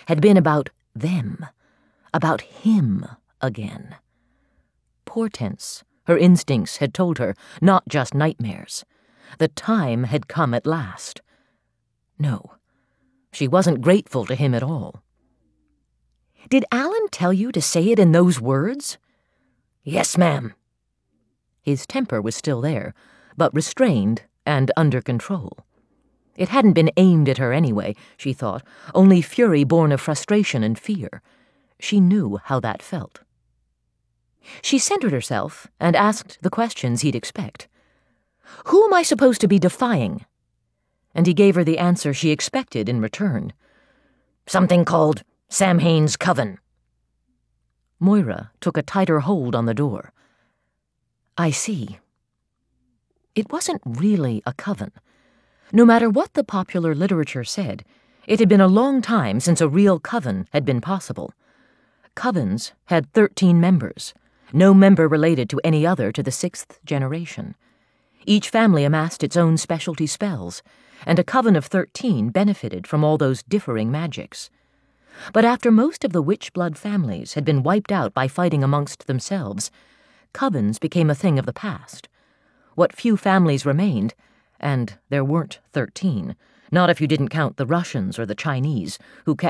had been about them, about him again. Portents, her instincts had told her, not just nightmares. The time had come at last. No, she wasn't grateful to him at all. "Did Alan tell you to say it in those words?" "Yes, ma'am." His temper was still there, but restrained and under control. It hadn't been aimed at her anyway, she thought, only fury born of frustration and fear. She knew how that felt. She centered herself and asked the questions he'd expect. "Who am I supposed to be defying?" And he gave her the answer she expected in return. "Something called Samhain's Coven." Moira took a tighter hold on the door. "I see." It wasn't really a coven. No matter what the popular literature said, it had been a long time since a real coven had been possible. Covens had 13 members, no member related to any other to the 6th generation. Each family amassed its own specialty spells, and a coven of 13 benefited from all those differing magics. But after most of the witch-blood families had been wiped out by fighting amongst themselves, covens became a thing of the past. What few families remained, and there weren't 13, not if you didn't count the Russians or the Chinese, who kept